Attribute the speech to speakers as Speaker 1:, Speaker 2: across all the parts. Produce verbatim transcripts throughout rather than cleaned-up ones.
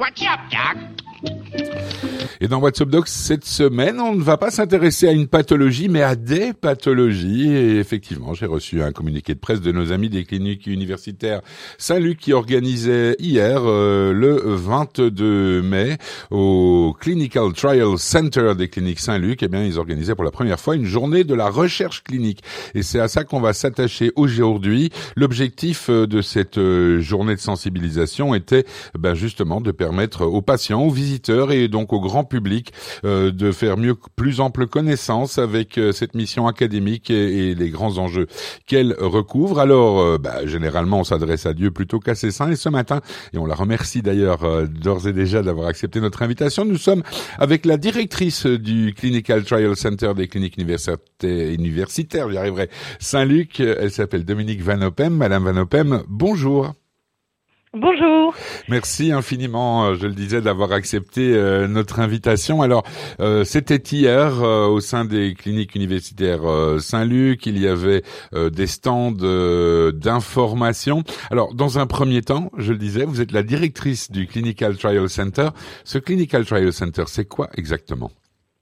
Speaker 1: What's up, Doc?
Speaker 2: Et dans What's Up Doc, cette semaine, on ne va pas s'intéresser à une pathologie, mais à des pathologies. Et effectivement, j'ai reçu un communiqué de presse de nos amis des cliniques universitaires Saint-Luc qui organisait hier, euh, le vingt-deux mai, au Clinical Trial Center des cliniques Saint-Luc. Eh bien, ils organisaient pour la première fois une journée de la recherche clinique. Et c'est à ça qu'on va s'attacher aujourd'hui. L'objectif de cette journée de sensibilisation était, ben, justement, de permettre aux patients, aux visiteurs et donc au grand public euh, de faire mieux, plus ample connaissance avec euh, cette mission académique et, et les grands enjeux qu'elle recouvre. Alors, euh, bah, généralement, on s'adresse à Dieu plutôt qu'à ses saints. Et ce matin, et on la remercie d'ailleurs euh, d'ores et déjà d'avoir accepté notre invitation, nous sommes avec la directrice du Clinical Trial Center des cliniques universitaires, j'y arriverai, Saint-Luc. Elle s'appelle Dominique Van Oppem. Madame Van Oppem, bonjour.
Speaker 3: Bonjour.
Speaker 2: Merci infiniment, je le disais, d'avoir accepté euh, notre invitation. Alors, euh, c'était hier euh, au sein des cliniques universitaires euh, Saint-Luc, il y avait euh, des stands euh, d'information. Alors, dans un premier temps, je le disais, vous êtes la directrice du Clinical Trial Center. Ce Clinical Trial Center, c'est quoi exactement ?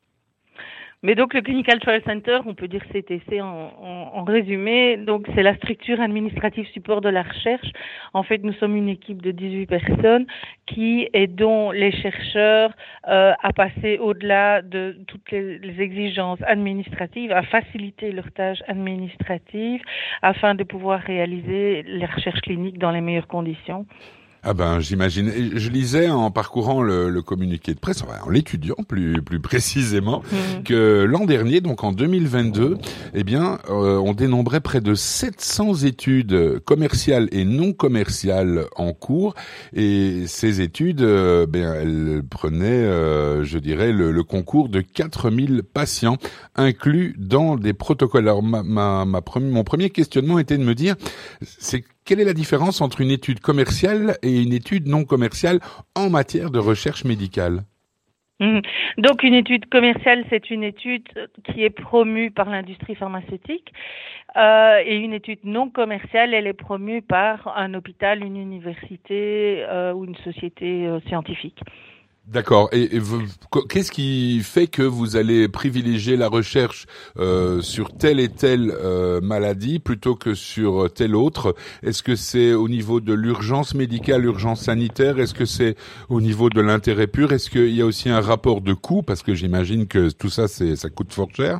Speaker 3: Mais donc le Clinical Trial Center, on peut dire C T C en, en, en résumé, donc c'est la structure administrative support de la recherche. En fait, nous sommes une équipe de dix-huit personnes qui aidons les chercheurs euh, à passer au-delà de toutes les, les exigences administratives, à faciliter leurs tâches administratives afin de pouvoir réaliser les recherches cliniques dans les meilleures conditions.
Speaker 2: Ah ben, j'imagine. Et je lisais en parcourant le, le communiqué de presse, enfin, en l'étudiant plus plus précisément, mmh. que l'an dernier, donc en deux mille vingt-deux, eh bien, euh, on dénombrait près de sept cents études commerciales et non commerciales en cours. Et ces études, euh, ben, elles prenaient, euh, je dirais, le, le concours de quatre mille patients inclus dans des protocoles. Alors, ma, ma, ma premier, mon premier questionnement était de me dire, c'est quelle est la différence entre une étude commerciale et une étude non commerciale en matière de recherche médicale ?
Speaker 3: Mmh. Donc une étude commerciale, c'est une étude qui est promue par l'industrie pharmaceutique euh, et une étude non commerciale, elle est promue par un hôpital, une université euh, ou une société euh, scientifique.
Speaker 2: D'accord. Et, et vous, qu'est-ce qui fait que vous allez privilégier la recherche euh, sur telle et telle euh, maladie plutôt que sur telle autre ? Est-ce que c'est au niveau de l'urgence médicale, l'urgence sanitaire ? Est-ce que c'est au niveau de l'intérêt pur ? Est-ce qu'il y a aussi un rapport de coût ? Parce que j'imagine que tout ça, c'est, ça coûte fort cher.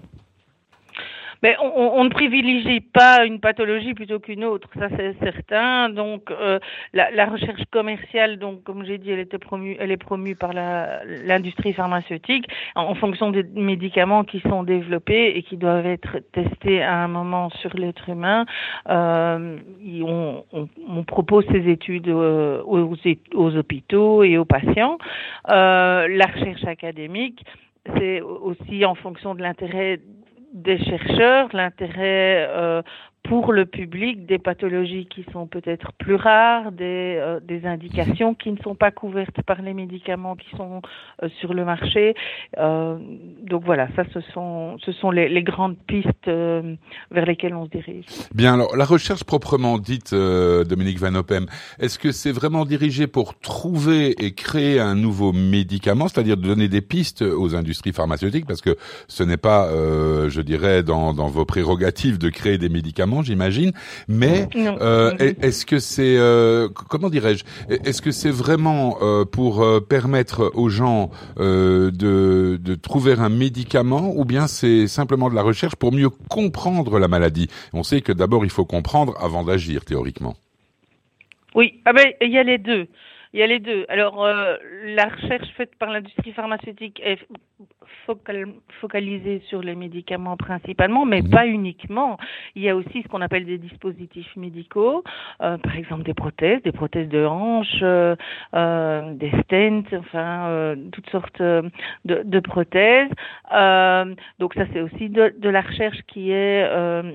Speaker 3: Mais on, on ne privilégie pas une pathologie plutôt qu'une autre, ça c'est certain. Donc euh, la, la recherche commerciale, donc comme j'ai dit, elle était promue, elle est promue par la, l'industrie pharmaceutique en, en fonction des médicaments qui sont développés et qui doivent être testés à un moment sur l'être humain. Euh, on, on, on propose ces études euh, aux, aux hôpitaux et aux patients. Euh, la recherche académique, c'est aussi en fonction de l'intérêt des chercheurs, l'intérêt euh, pour le public, des pathologies qui sont peut-être plus rares, des, euh, des indications qui ne sont pas couvertes par les médicaments qui sont euh, sur le marché. Euh, donc voilà, ça ce sont, ce sont les, les grandes pistes euh, vers lesquelles on se dirige.
Speaker 2: Bien, alors la recherche proprement dite, euh, Dominique Van Oppem, est-ce que c'est vraiment dirigé pour trouver et créer un nouveau médicament, c'est-à-dire de donner des pistes aux industries pharmaceutiques, parce que ce n'est pas, euh, je dirais, dans, dans vos prérogatives de créer des médicaments, j'imagine, mais euh, est-ce que c'est, euh, comment dirais-je, est-ce que c'est vraiment euh, pour euh, permettre aux gens euh, de, de trouver un médicament, ou bien c'est simplement de la recherche pour mieux comprendre la maladie ? On sait que d'abord il faut comprendre avant d'agir, théoriquement.
Speaker 3: Oui, ah ben il y a les deux. Il y a les deux. Alors, euh, la recherche faite par l'industrie pharmaceutique est focal, focalisée sur les médicaments principalement, mais mmh. pas uniquement. Il y a aussi ce qu'on appelle des dispositifs médicaux, euh, par exemple des prothèses, des prothèses de hanche, euh, euh, des stents, enfin, euh, toutes sortes de, de prothèses. Euh, donc ça, c'est aussi de, de la recherche qui est... Euh,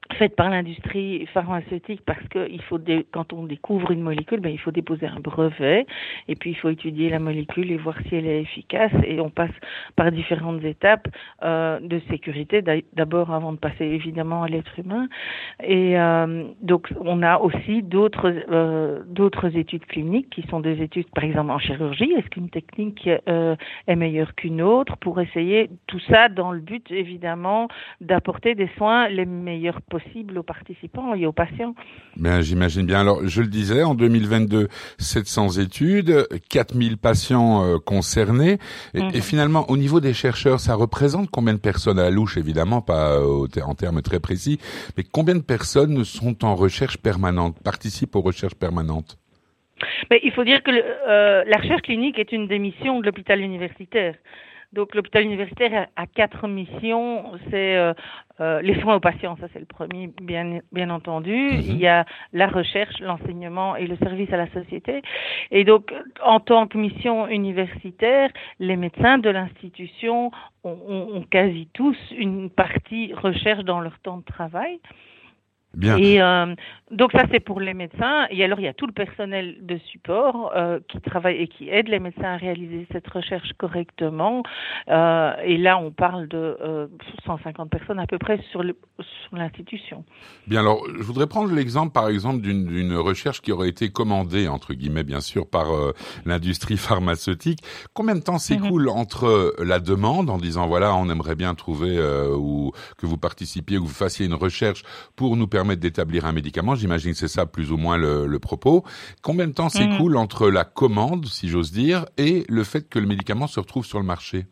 Speaker 3: faite par l'industrie pharmaceutique parce que il faut dé- quand on découvre une molécule, ben il faut déposer un brevet et puis il faut étudier la molécule et voir si elle est efficace et on passe par différentes étapes euh, de sécurité d'abord avant de passer évidemment à l'être humain et euh, donc on a aussi d'autres euh, d'autres études cliniques qui sont des études par exemple en chirurgie, est-ce qu'une technique euh, est meilleure qu'une autre pour essayer tout ça dans le but évidemment d'apporter des soins les meilleurs possibles aux participants et aux patients.
Speaker 2: Ben, j'imagine bien. Alors, je le disais, en deux mille vingt-deux, sept cents études, quatre mille patients euh, concernés. Et, mm-hmm. et finalement, au niveau des chercheurs, ça représente combien de personnes à la louche, évidemment, pas euh, en termes très précis, mais combien de personnes sont en recherche permanente, participent aux recherches permanentes?
Speaker 3: Mais il faut dire que le, euh, la recherche clinique est une des missions de l'hôpital universitaire. Donc l'hôpital universitaire a, a quatre missions, c'est euh, euh, les soins aux patients, ça c'est le premier bien bien entendu. Mm-hmm. Il y a la recherche, l'enseignement et le service à la société. Et donc en tant que mission universitaire, les médecins de l'institution ont, ont, ont quasi tous une partie recherche dans leur temps de travail.
Speaker 2: Bien.
Speaker 3: Et euh, donc ça c'est pour les médecins et alors il y a tout le personnel de support euh, qui travaille et qui aide les médecins à réaliser cette recherche correctement euh, et là on parle de euh, cent cinquante personnes à peu près sur, le, sur l'institution.
Speaker 2: Bien, alors je voudrais prendre l'exemple par exemple d'une, d'une recherche qui aurait été commandée entre guillemets bien sûr par euh, l'industrie pharmaceutique. Combien de temps s'écoule mm-hmm. entre la demande en disant voilà on aimerait bien trouver euh, ou que vous participiez ou que vous fassiez une recherche pour nous permettre permettre d'établir un médicament, j'imagine que c'est ça plus ou moins le, le propos. Combien de temps s'écoule mmh. entre la commande, si j'ose dire, et le fait que le médicament se retrouve sur le marché?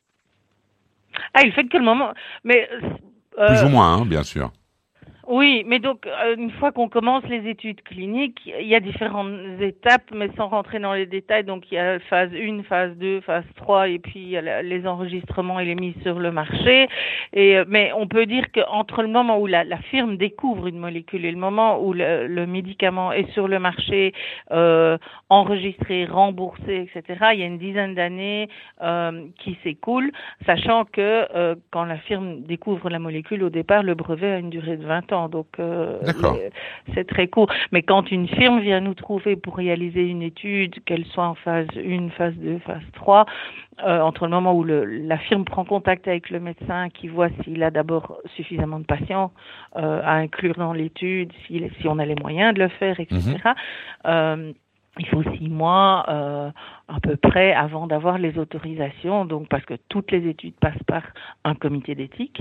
Speaker 3: Ah, le fait que le moment... Mais,
Speaker 2: euh... Plus ou moins, hein, bien sûr.
Speaker 3: Oui, mais donc une fois qu'on commence les études cliniques, il y a différentes étapes, mais sans rentrer dans les détails. Donc il y a phase un, phase deux, phase trois, et puis il y a les enregistrements et les mises sur le marché. Et mais on peut dire qu'entre le moment où la, la firme découvre une molécule et le moment où le, le médicament est sur le marché, euh, enregistré, remboursé, et cetera, il y a une dizaine d'années euh, qui s'écoulent, sachant que euh, quand la firme découvre la molécule, au départ, le brevet a une durée de vingt ans. Donc euh, les, c'est très court. Mais quand une firme vient nous trouver pour réaliser une étude, qu'elle soit en phase un, phase deux, phase trois, euh, entre le moment où le, la firme prend contact avec le médecin qui voit s'il a d'abord suffisamment de patients euh, à inclure dans l'étude, si, si on a les moyens de le faire, et cetera. Mm-hmm. Euh, il faut six mois euh, à peu près avant d'avoir les autorisations, donc parce que toutes les études passent par un comité d'éthique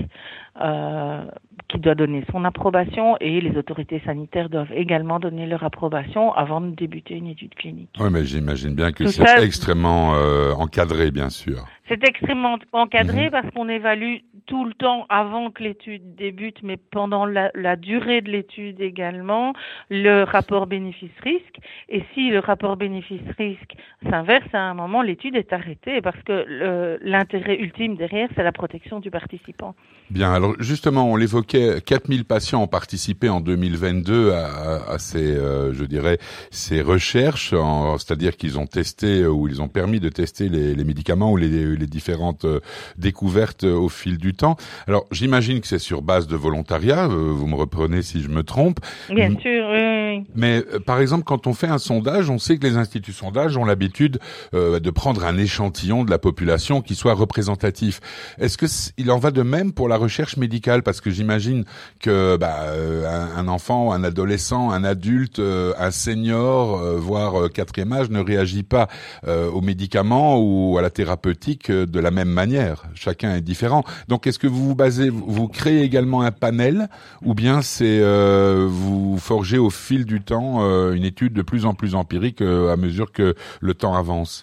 Speaker 3: euh, qui doit donner son approbation et les autorités sanitaires doivent également donner leur approbation avant de débuter une étude clinique.
Speaker 2: Oui, mais j'imagine bien que Tout c'est ça, extrêmement euh, encadré, bien sûr.
Speaker 3: C'est extrêmement encadré mmh. parce qu'on évalue tout le temps avant que l'étude débute, mais pendant la, la durée de l'étude également, le rapport bénéfice-risque. Et si le rapport bénéfice-risque s'inverse, à un moment, l'étude est arrêtée parce que le, l'intérêt ultime derrière, c'est la protection du participant.
Speaker 2: Bien, alors justement, on l'évoquait, quatre mille patients ont participé en deux mille vingt-deux à, à, à ces, euh, je dirais, ces recherches, en, c'est-à-dire qu'ils ont testé ou ils ont permis de tester les, les médicaments ou les, les différentes euh, découvertes euh, au fil du temps. Alors, j'imagine que c'est sur base de volontariat, euh, vous me reprenez si je me trompe.
Speaker 3: Bien M- sûr, oui.
Speaker 2: Mais euh, par exemple, quand on fait un sondage, on sait que les instituts sondages ont l'habitude euh, de prendre un échantillon de la population qui soit représentatif. Est-ce que c- il en va de même pour la recherche médicale, parce que j'imagine que bah, euh, un, un enfant, un adolescent, un adulte, euh, un senior, euh, voire euh, quatrième âge, ne réagit pas euh, aux médicaments ou à la thérapeutique euh, de la même manière. Chacun est différent. Donc, est-ce que vous vous basez, vous, vous créez également un panel, ou bien c'est euh, vous forgez au fil du temps euh, une étude de plus en plus empirique euh, à mesure que le temps avance?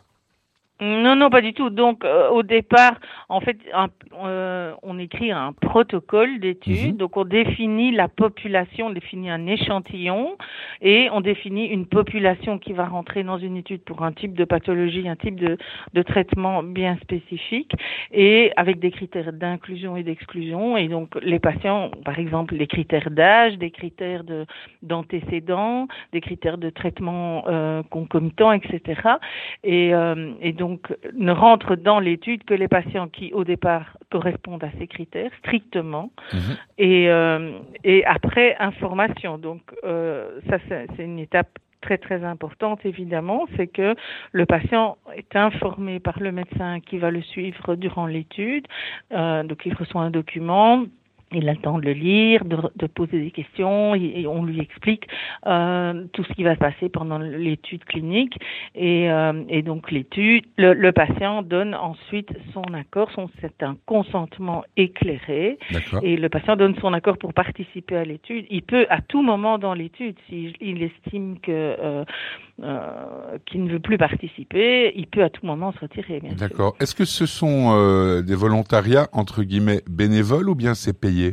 Speaker 3: Non, non, pas du tout. Donc, euh, au départ, en fait, un, euh, on écrit un protocole d'étude. Mmh. Donc, on définit la population, on définit un échantillon et on définit une population qui va rentrer dans une étude pour un type de pathologie, un type de, de traitement bien spécifique et avec des critères d'inclusion et d'exclusion. Et donc, les patients, par exemple, les critères d'âge, des critères de, d'antécédents, des critères de traitement euh, concomitant, et cetera. Et, euh, et donc, donc ne rentrent dans l'étude que les patients qui au départ correspondent à ces critères strictement mmh. et, euh, et après information. Donc euh, ça c'est, c'est une étape très très importante évidemment, c'est que le patient est informé par le médecin qui va le suivre durant l'étude, euh, donc il reçoit un document. Il a le temps de le lire, de, de poser des questions, et, et on lui explique euh, tout ce qui va se passer pendant l'étude clinique. Et, euh, et donc l'étude, le, le patient donne ensuite son accord, son, c'est un consentement éclairé. D'accord. Et le patient donne son accord pour participer à l'étude. Il peut à tout moment dans l'étude, s'il il estime que euh, euh, qu'il ne veut plus participer, il peut à tout moment se retirer. Bien
Speaker 2: D'accord.
Speaker 3: sûr.
Speaker 2: Est-ce que ce sont euh, des volontariats entre guillemets bénévoles ou bien c'est payé?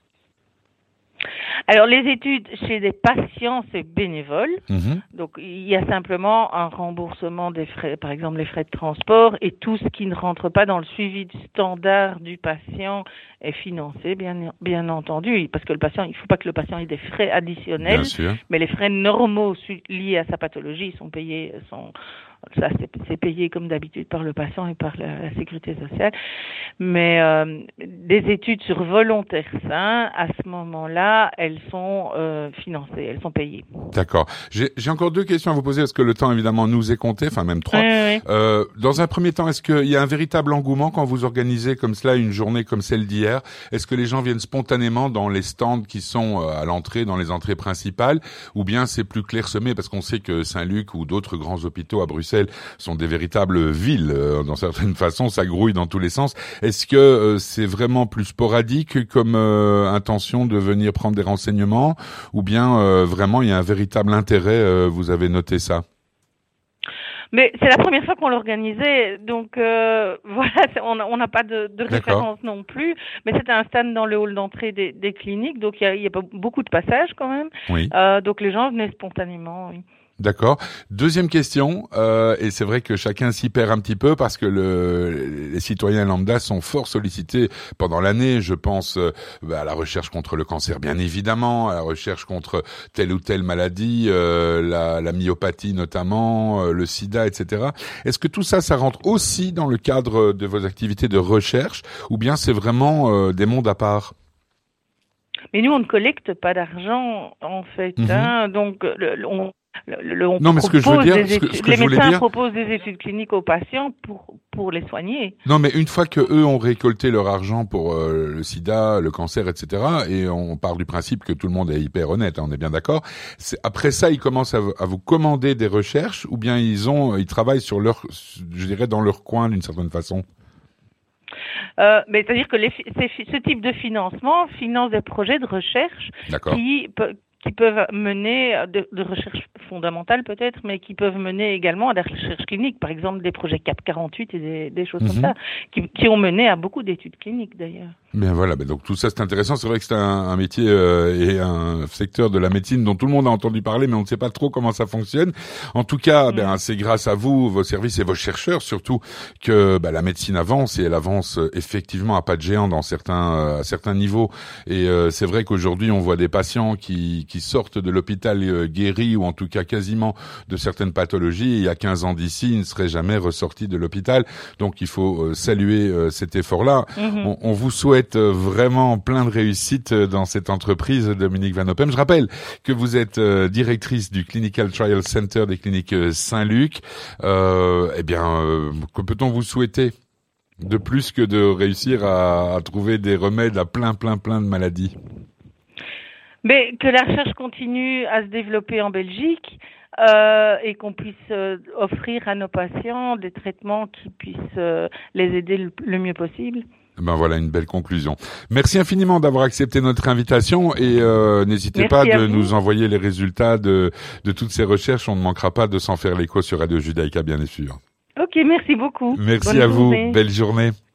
Speaker 3: Alors, les études chez des patients, c'est bénévole. Mmh. Donc, il y a simplement un remboursement des frais, par exemple les frais de transport, et tout ce qui ne rentre pas dans le suivi standard du patient est financé, bien, bien entendu, parce que le patient, il ne faut pas que le patient ait des frais additionnels, mais les frais normaux liés à sa pathologie sont payés, sont ça c'est, c'est payé comme d'habitude par le patient et par la, la sécurité sociale. Mais euh, des études sur volontaires sains, à ce moment-là, elles sont euh, financées, elles sont payées.
Speaker 2: D'accord. J'ai, j'ai encore deux questions à vous poser parce que le temps évidemment nous est compté, enfin même trois.
Speaker 3: Oui, oui.
Speaker 2: Euh, dans un premier temps, est-ce qu'il y a un véritable engouement quand vous organisez comme cela une journée comme celle d'hier? Est-ce que les gens viennent spontanément dans les stands qui sont à l'entrée, dans les entrées principales, ou bien c'est plus clairsemé parce qu'on sait que Saint-Luc ou d'autres grands hôpitaux à Bruxelles sont des véritables villes, euh, dans certaines façons, ça grouille dans tous les sens. Est-ce que euh, c'est vraiment plus sporadique comme euh, intention de venir prendre des renseignements, ou bien euh, vraiment il y a un véritable intérêt, euh, vous avez noté ça?
Speaker 3: Mais c'est la première fois qu'on l'organisait, donc euh, voilà, on n'a pas de, de référence non plus. Mais c'était un stand dans le hall d'entrée des, des cliniques, donc il y a, y a beaucoup de passages quand même. Oui. Euh, donc les gens venaient spontanément, oui.
Speaker 2: D'accord. Deuxième question, euh, et c'est vrai que chacun s'y perd un petit peu parce que le, les citoyens lambda sont fort sollicités pendant l'année. Je pense euh, à la recherche contre le cancer, bien évidemment, à la recherche contre telle ou telle maladie, euh, la, la myopathie notamment, euh, le sida, et cetera. Est-ce que tout ça, ça rentre aussi dans le cadre de vos activités de recherche, ou bien c'est vraiment euh, des mondes à part?
Speaker 3: Mais nous, on ne collecte pas d'argent, en fait. Mm-hmm. Hein, donc, le, on... Le, le, on
Speaker 2: non, mais ce que je veux dire,
Speaker 3: études,
Speaker 2: ce que, ce que
Speaker 3: les
Speaker 2: je voulais
Speaker 3: médecins
Speaker 2: dire,
Speaker 3: proposent des études cliniques aux patients pour pour les soigner.
Speaker 2: Non, mais une fois que eux ont récolté leur argent pour euh, le sida, le cancer, et cetera, et on part du principe que tout le monde est hyper honnête, hein, on est bien d'accord. C'est, après ça, ils commencent à, à vous commander des recherches, ou bien ils ont, ils travaillent sur leur, je dirais, dans leur coin d'une certaine façon.
Speaker 3: Euh, mais c'est-à-dire que les, ce type de financement finance des projets de recherche
Speaker 2: D'accord.
Speaker 3: qui qui peuvent mener de, de recherche fondamentale peut-être, mais qui peuvent mener également à des recherches cliniques, par exemple des projets C A P quarante-huit et des, des choses mm-hmm. comme ça, qui, qui ont mené à beaucoup d'études cliniques d'ailleurs.
Speaker 2: Bien voilà, ben donc tout ça c'est intéressant. C'est vrai que c'est un, un métier euh, et un secteur de la médecine dont tout le monde a entendu parler, mais on ne sait pas trop comment ça fonctionne. En tout cas, mm. ben c'est grâce à vous, vos services et vos chercheurs surtout que ben, la médecine avance, et elle avance effectivement à pas de géant dans certains à certains niveaux. Et euh, c'est vrai qu'aujourd'hui on voit des patients qui qui sortent de l'hôpital euh, guéris, ou en tout cas quasiment de certaines pathologies. Il y a quinze ans d'ici, ils ne seraient jamais ressortis de l'hôpital. Donc il faut euh, saluer euh, cet effort-là. Mm-hmm. On, on vous souhaite vraiment plein de réussite dans cette entreprise, Dominique Van Oppem. Je rappelle que vous êtes euh, directrice du Clinical Trial Center des cliniques Saint-Luc. Euh, eh bien, euh, que peut-on vous souhaiter de plus que de réussir à, à trouver des remèdes à plein, plein, plein de maladies?
Speaker 3: Mais que la recherche continue à se développer en Belgique, euh, et qu'on puisse euh, offrir à nos patients des traitements qui puissent euh, les aider le, le mieux possible.
Speaker 2: Ben voilà une belle conclusion. Merci infiniment d'avoir accepté notre invitation, et euh, n'hésitez
Speaker 3: Merci
Speaker 2: pas de
Speaker 3: vous.
Speaker 2: nous envoyer les résultats de, de toutes ces recherches. On ne manquera pas de s'en faire l'écho sur Radio Judaïka, bien sûr.
Speaker 3: Ok, merci beaucoup.
Speaker 2: Merci
Speaker 3: Bonne
Speaker 2: à
Speaker 3: journée.
Speaker 2: vous. Belle journée.